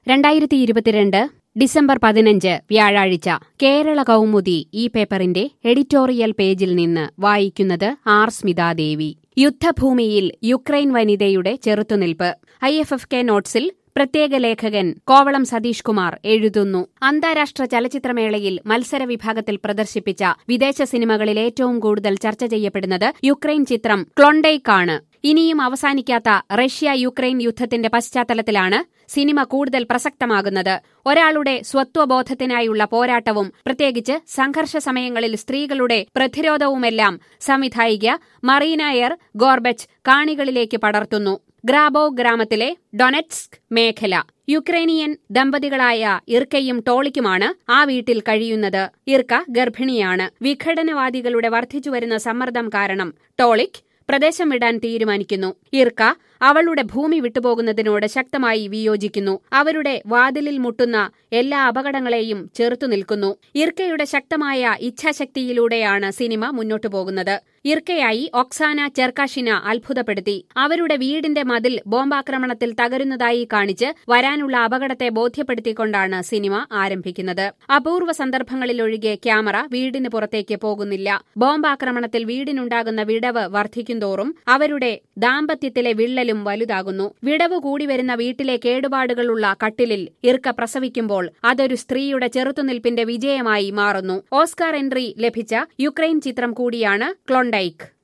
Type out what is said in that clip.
2022 December 15 വ്യാഴാഴ്ച കേരള കൗമുദി ഈ പേപ്പറിന്റെ എഡിറ്റോറിയൽ പേജിൽ നിന്ന് വായിക്കുന്നത് ആർ സ്മിതാദേവി. യുദ്ധഭൂമിയിൽ യുക്രൈൻ വനിതയുടെ ചെറുത്തുനിൽപ്പ്. IFFK നോട്ട്സിൽ പ്രത്യേക ലേഖകൻ കോവളം സതീഷ് കുമാർ എഴുതുന്നു. അന്താരാഷ്ട്ര ചലച്ചിത്രമേളയിൽ മത്സര വിഭാഗത്തിൽ പ്രദർശിപ്പിച്ച വിദേശ സിനിമകളിൽ ഏറ്റവും കൂടുതൽ ചർച്ച ചെയ്യപ്പെടുന്നത് യുക്രൈൻ ചിത്രം ക്ലോണ്ടൈക്ക് ആണ്. ഇനിയും അവസാനിക്കാത്ത റഷ്യ യുക്രൈൻ യുദ്ധത്തിന്റെ പശ്ചാത്തലത്തിലാണ് സിനിമ കൂടുതൽ പ്രസക്തമാകുന്നത്. ഒരാളുടെ സ്വത്വബോധത്തിനായുള്ള പോരാട്ടവും പ്രത്യേകിച്ച് സംഘർഷ സമയങ്ങളിൽ സ്ത്രീകളുടെ പ്രതിരോധവുമെല്ലാം സംവിധായിക മറീന എർ ഗോർബച്ച് കാണികളിലേക്ക് പടർത്തുന്നു. ഗ്രാബോ ഗ്രാമത്തിലെ ഡൊനെറ്റ്സ്ക് മേഖല. യുക്രൈനിയൻ ദമ്പതികളായ ഇർക്കയും ടോളിക്കുമാണ് ആ വീട്ടിൽ കഴിയുന്നത്. ഇർക്ക ഗർഭിണിയാണ്. വിഘടനവാദികളുടെ വർദ്ധിച്ചുവരുന്ന സമ്മർദ്ദം കാരണം ടോളിക് പ്രദേശം വിടാൻ തീരുമാനിക്കുന്നു. ഇർക്ക അവളുടെ ഭൂമി വിട്ടുപോകുന്നതിനോട് ശക്തമായി വിയോജിക്കുന്നു. അവരുടെ വാതിലിൽ മുട്ടുന്ന എല്ലാ അപകടങ്ങളെയും ചെറുത്തുനിൽക്കുന്നു. ഇർക്കയുടെ ശക്തമായ ഇച്ഛാശക്തിയിലൂടെയാണ് സിനിമ മുന്നോട്ടു പോകുന്നത്. ഇർക്കയായി ഒക്സാന ചെർക്കാഷിന അത്ഭുതപ്പെടുത്തി. അവരുടെ വീടിന്റെ മതിൽ ബോംബാക്രമണത്തിൽ തകരുന്നതായി കാണിച്ച് വരാനുള്ള അപകടത്തെ ബോധ്യപ്പെടുത്തിക്കൊണ്ടാണ് സിനിമ ആരംഭിക്കുന്നത്. അപൂർവ സന്ദർഭങ്ങളിലൊഴികെ ക്യാമറ വീടിന് പുറത്തേക്ക് പോകുന്നില്ല. ബോംബാക്രമണത്തിൽ വീടിനുണ്ടാകുന്ന വിടവ് വർദ്ധിക്കുന്തോറും അവരുടെ ദാമ്പത്യത്തിലെ വിള്ളലും വലുതാകുന്നു. വിടവ് കൂടി വരുന്ന വീട്ടിലെ കേടുപാടുകളുള്ള കട്ടിലിൽ ഇർക്ക പ്രസവിക്കുമ്പോൾ അതൊരു സ്ത്രീയുടെ ചെറുത്തുനിൽപ്പിന്റെ വിജയമായി മാറുന്നു. ഓസ്കാർ എൻട്രി ലഭിച്ച യുക്രൈൻ ചിത്രം കൂടിയാണ് ക്ലോണ്ടൈക്ക്.